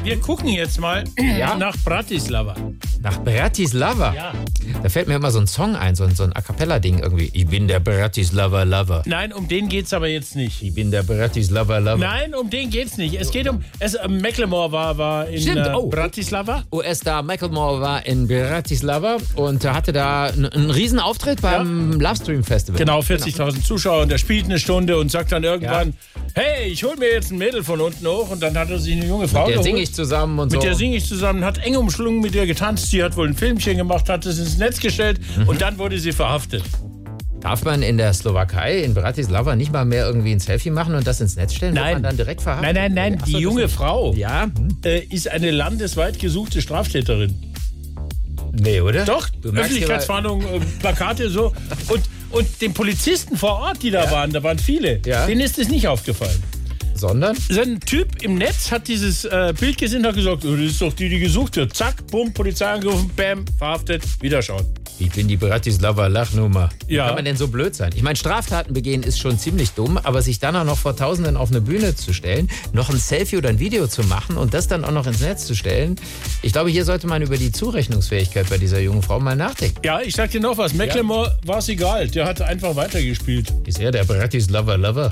wir gucken jetzt mal nach Bratislava. Nach Bratislava? Ja. Da fällt mir immer so ein Song ein, so ein A Cappella-Ding irgendwie. Ich bin der Bratislava Lover. Nein, um den geht's aber jetzt nicht. Ich bin der Bratislava Lover. Nein, um den geht's nicht. Es geht um... Macklemore war in Bratislava. US-Star Macklemore war in Bratislava und hatte da einen riesen Auftritt beim Lovestream Festival. Genau, 40.000 Zuschauer und er spielt eine Stunde und sagt dann irgendwann, hey, ich hol mir jetzt ein Mädel von unten hoch und dann hat er sich eine junge Frau Mit der geholt. singe ich zusammen und so. Mit der singe ich zusammen, hat eng umschlungen mit ihr getanzt, sie hat wohl ein Filmchen gemacht, hat es ins Netz gestellt und dann wurde sie verhaftet. Darf man in der Slowakei, in Bratislava, nicht mal mehr irgendwie ein Selfie machen und das ins Netz stellen? Nein. Wird man dann direkt verhaftet? Nein, die junge Frau ist ist eine landesweit gesuchte Straftäterin. Nee, oder? Doch, Du merkst Öffentlichkeitswarnung, Plakate so. Und den Polizisten vor Ort, die da waren viele, denen ist es nicht aufgefallen. Sondern? So ein Typ im Netz hat dieses Bild gesehen und hat gesagt, oh, das ist doch die gesucht wird. Zack, bumm, Polizei angerufen, bam, verhaftet, wiederschauen. Ich bin die Bratislava Lachnummer. Wie Ja. kann man denn so blöd sein? Ich meine, Straftaten begehen ist schon ziemlich dumm, aber sich dann auch noch vor Tausenden auf eine Bühne zu stellen, noch ein Selfie oder ein Video zu machen und das dann auch noch ins Netz zu stellen, ich glaube, hier sollte man über die Zurechnungsfähigkeit bei dieser jungen Frau mal nachdenken. Ja, ich sag dir noch was, Macklemore war es egal, der hat einfach weitergespielt. Ist er der Bratislava Lover?